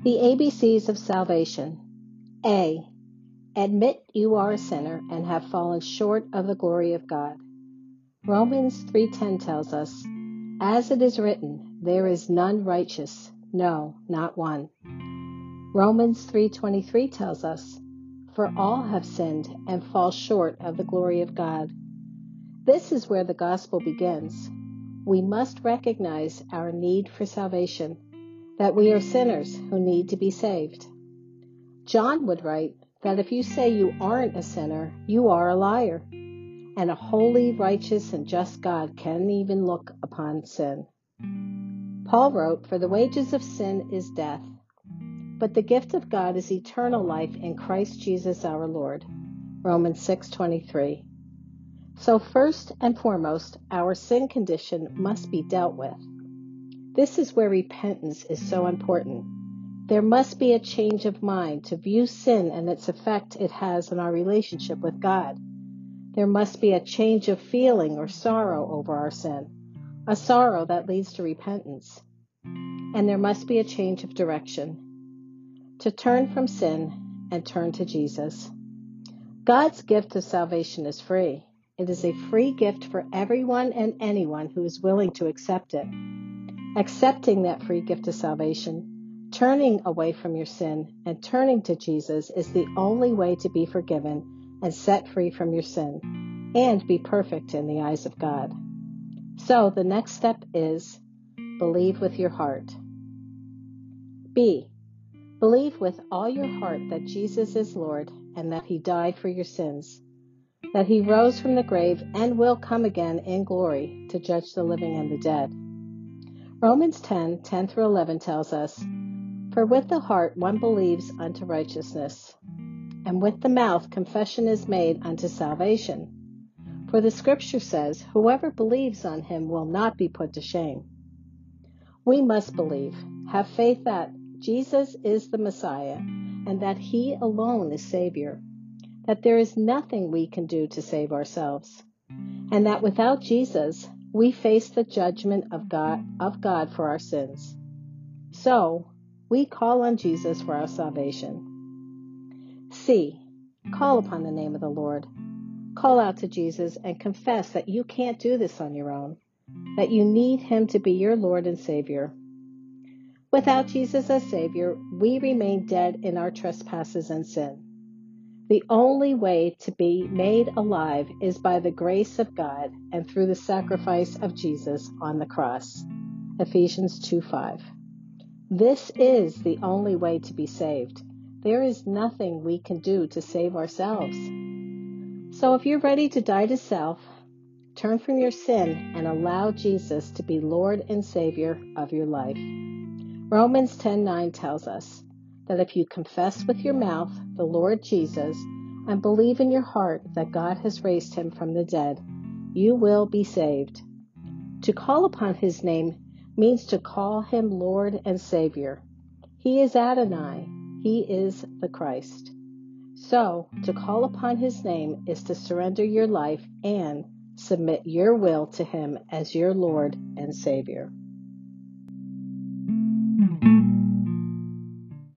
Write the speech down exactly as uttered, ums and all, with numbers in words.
The A B Cs of salvation. A. Admit you are a sinner and have fallen short of the glory of God. Romans three ten tells us, "As it is written, there is none righteous, no, not one." Romans three twenty-three tells us, "For all have sinned and fall short of the glory of God." This is where the gospel begins. We must recognize our need for salvation, that we are sinners who need to be saved. John would write that if you say you aren't a sinner, you are a liar, and a holy, righteous, and just God can't even look upon sin. Paul wrote, "For the wages of sin is death, but the gift of God is eternal life in Christ Jesus our Lord." Romans six twenty-three. So first and foremost, our sin condition must be dealt with. This is where repentance is so important. There must be a change of mind to view sin and its effect it has on our relationship with God. There must be a change of feeling or sorrow over our sin, a sorrow that leads to repentance. And there must be a change of direction, to turn from sin and turn to Jesus. God's gift of salvation is free. It is a free gift for everyone and anyone who is willing to accept it. Accepting that free gift of salvation, turning away from your sin, and turning to Jesus is the only way to be forgiven and set free from your sin, and be perfect in the eyes of God. So the next step is believe with your heart. B. Believe with all your heart that Jesus is Lord and that He died for your sins, that He rose from the grave and will come again in glory to judge the living and the dead. Romans ten ten through eleven tells us, "For with the heart one believes unto righteousness, and with the mouth confession is made unto salvation. For the scripture says, whoever believes on Him will not be put to shame." We must believe, have faith that Jesus is the Messiah and that He alone is Savior, that there is nothing we can do to save ourselves, and that without Jesus, we face the judgment of God, of God for our sins. So, we call on Jesus for our salvation. C. Call upon the name of the Lord. Call out to Jesus and confess that you can't do this on your own, that you need Him to be your Lord and Savior. Without Jesus as Savior, we remain dead in our trespasses and sin. The only way to be made alive is by the grace of God and through the sacrifice of Jesus on the cross. Ephesians two five. This is the only way to be saved. There is nothing we can do to save ourselves. So if you're ready to die to self, turn from your sin and allow Jesus to be Lord and Savior of your life. Romans ten nine tells us that if you confess with your mouth the Lord Jesus and believe in your heart that God has raised Him from the dead, you will be saved. To call upon His name means to call Him Lord and Savior. He is Adonai. He is the Christ. So, to call upon His name is to surrender your life and submit your will to Him as your Lord and Savior.